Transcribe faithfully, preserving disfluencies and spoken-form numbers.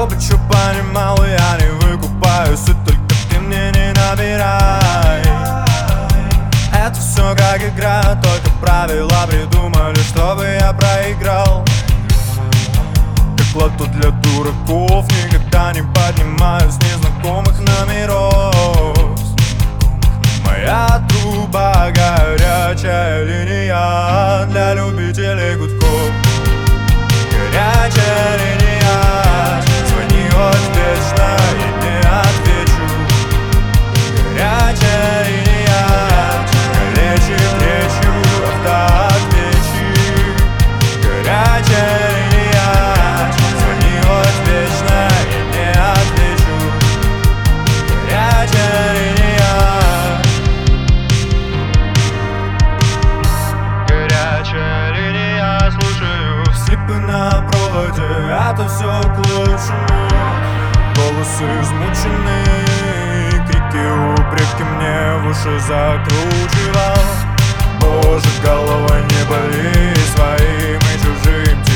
Чтобы чё понимал, я не выкупаюсь, и только ты мне не набирай. Это все как игра, только правила придумали, чтобы я проиграл. Как лото для дураков, никогда не поднимаюсь с незнакомых номеров. Моя труба горячая линия для любителей гудков. Горячая линия, звони хоть вечно, я не отвечу. Горячая линия, калечит речью автоответчик. Горячая линия, звони хоть вечно, я не отвечу. Горячая линия. Горячая линия, слушаю слипы на проводе, это все к лучшему. Голосы измученные, крики, упреки мне в уши закручены.